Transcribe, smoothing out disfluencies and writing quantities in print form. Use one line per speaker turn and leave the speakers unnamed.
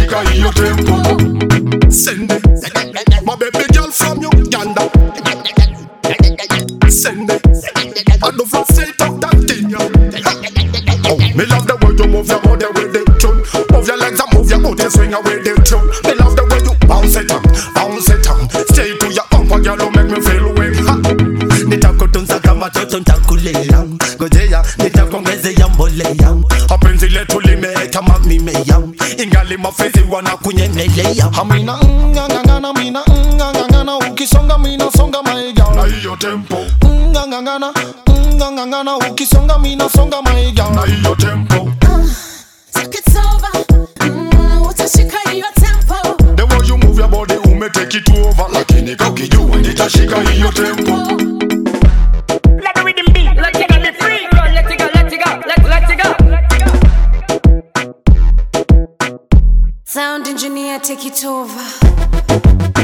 nitashika hiyo tempo. Send it, my baby girl from Uganda. Send it, I don't feel straight up that thing, yo. Oh, me love the way you move your body with the tune. Move your legs and move your body, swing away the tune. Me love the way you bounce it on. Stay to your umpa, girl, you make me feel way.
Nitakutunza kama toto nitakulea, ngojea nitakongezea mbolea.
Hapenzi letu limeeta
Mimea, ingali mapenzi wanakunyemelea.
Amina ngangana, mina ngangana, ukisonga mina songa my girl.
na hiyo tempo,
Ngangana, ukisonga mina songa my girl.
na hiyo tempo.
Take it over, utashika hiyo tempo.
The way you move your body, take it over. Lakini kakijua nitashika hiyo tempo.
Let the rhythm be. Let it go, be free. Let it go, let it go, let it go.
Sound engineer, take it over.